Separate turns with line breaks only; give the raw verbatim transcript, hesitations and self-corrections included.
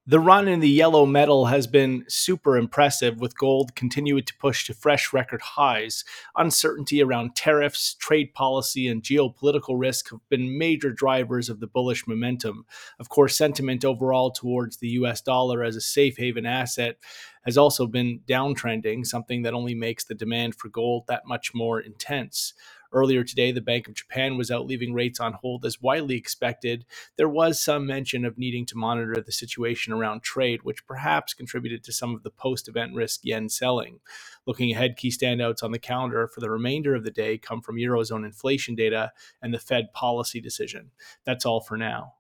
The run in the yellow metal has been super impressive, with gold continuing to push to fresh record highs. Uncertainty around tariffs, trade policy, and geopolitical risk have been major drivers of the bullish momentum. Of course, sentiment overall towards the U S dollar as a safe haven asset has also been downtrending, something that only makes the demand for gold that much more intense. Earlier today, the Bank of Japan was out leaving rates on hold as widely expected. There was some mention of needing to monitor the situation around trade, which perhaps contributed to some of the post-event risk yen selling. Looking ahead, key standouts on the calendar for the remainder of the day come from Eurozone inflation data and the Fed policy decision. That's all for now.